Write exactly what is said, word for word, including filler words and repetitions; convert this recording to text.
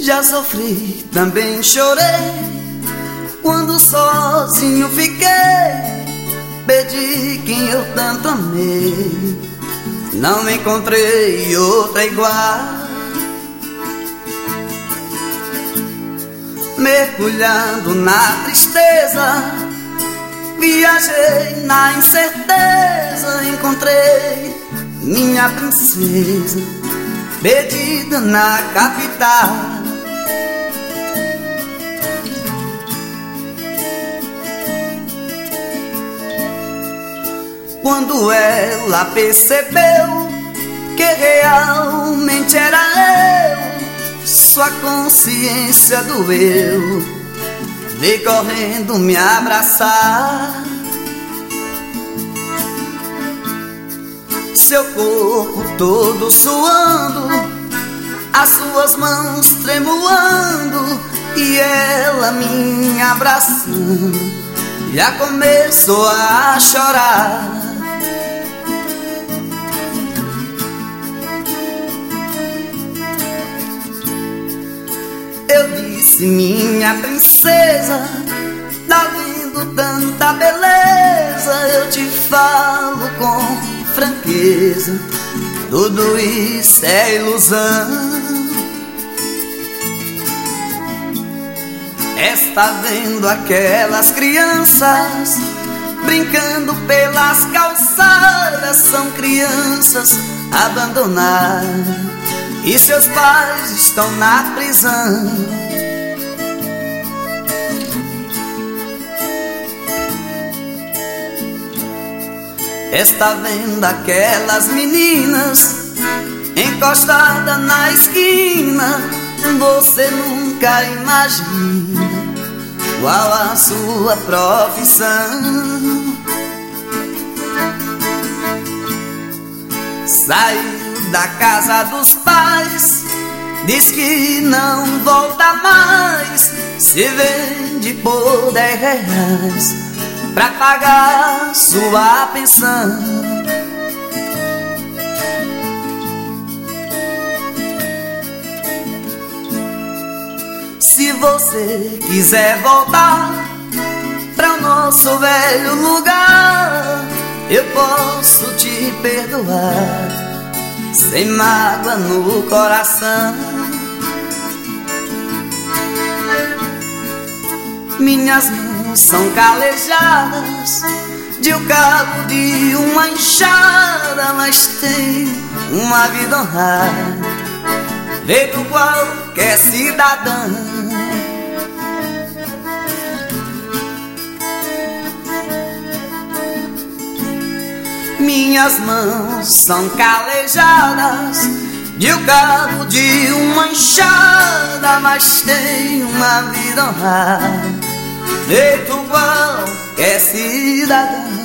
Já sofri, também chorei, quando sozinho fiquei, perdi quem eu tanto amei, não encontrei outra igual. Mergulhando na tristeza, viajei na incerteza, encontrei minha princesa, perdida na capital. Quando ela percebeu que realmente era eu, sua consciência doeu, veio correndo me abraçar. Seu corpo todo suando, as suas mãos tremuando, e ela me abraçando, já começou a chorar. Eu disse, minha princesa, tá vendo tanta beleza? Eu te falo com franqueza, tudo isso é ilusão. Está vendo aquelas crianças brincando pelas calçadas? São crianças abandonadas e seus pais estão na prisão. Está vendo aquelas meninas encostadas na esquina? Você nunca imagina qual a sua profissão. Saiu da casa dos pais, diz que não volta mais, se vende por dez reais pra pagar sua pensão. Se você quiser voltar pra o nosso velho lugar, eu posso te perdoar, sem mágoa no coração. Minhas mãos são calejadas de um cabo de uma enxada, mas tem uma vida honrada, feito qualquer cidadão. Minhas mãos são calejadas de um cabo de uma enxada, mas tem uma vida honrada, feito qualquer cidadão.